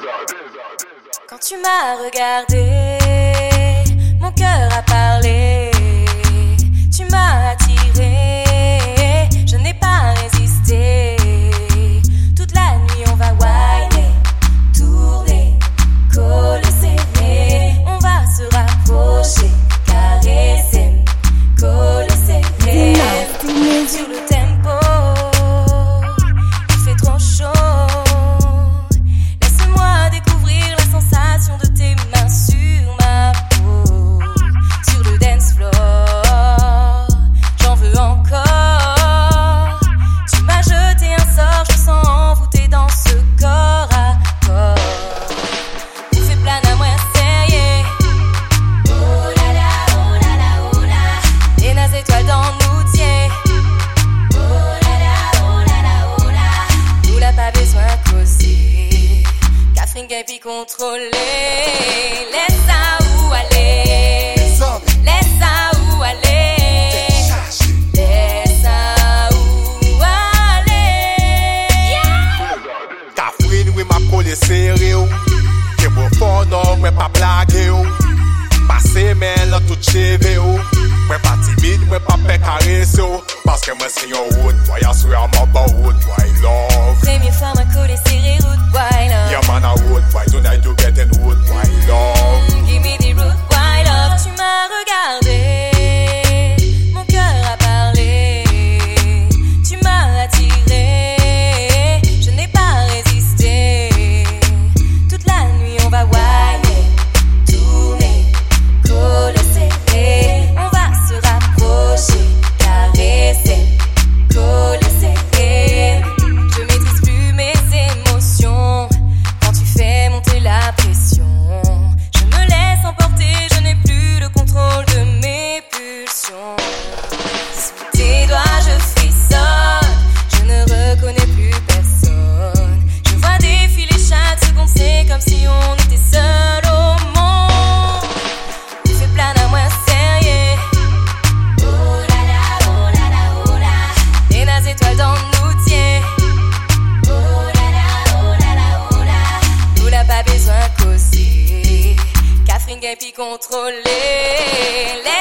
Quand tu m'as regardé, mon cœur a parlé. Tu m'as attiré, je n'ai pas résisté. Toute la nuit on va whiner, tourner, coller serré. On va se rapprocher, caresser, coller serré. Sur le tempo, il fait trop chaud. Laisse-moi découvrir la sensation de tes mains sur ma peau. Sur le dance floor, j'en veux encore. Tu m'as jeté un sort, je me sens envoûtée dans ce corps à corps. Tu fais plane à moi sérieux. Oh là là, oh là là, oh là. Les nazes étoiles dans nous tient. Oh là là, oh là là, oh là. Nous n'a pas besoin de causer. Catherine Gaby contrôler. Laisse ça où aller. Laisse ça où aller. Laisse ça où aller. Catherine, oui, m'a collé serré. Que bon fort, non, mais pas blagué. Passé, mais là, tout chévé. Moi, pas timide, moi, pas fait caresser. Parce que moi, c'est un wood boy. I swear I'm about wood boy love. Première fois m'a collé serré root boy love. Yeah, man, a wood boy. Tonight you getting wood boy love. Give me the root boy love. Tu m'as regardé, mon cœur a parlé. Tu m'as attiré, je n'ai pas résisté. Toute la nuit on va whiner, tourner, coller serré. On va se rapprocher, caresser, coller serré. Je maîtrise plus mes émotions quand tu fais monter la pression. Je me laisse emporter, je n'ai plus le contrôle de mes pulsions. Sous tes doigts je frissonne, je ne reconnais plus personne. Je vois défiler chaque seconde, c'est comme si on était seul au monde. Tu fais plane à moi sérieux. Oh là là, oh là là, oh là. Les nazes étoiles dans nous tient. Oh là là, oh là là, oh là. Nous n'a pas besoin de causer. Catherine Gaby contrôler.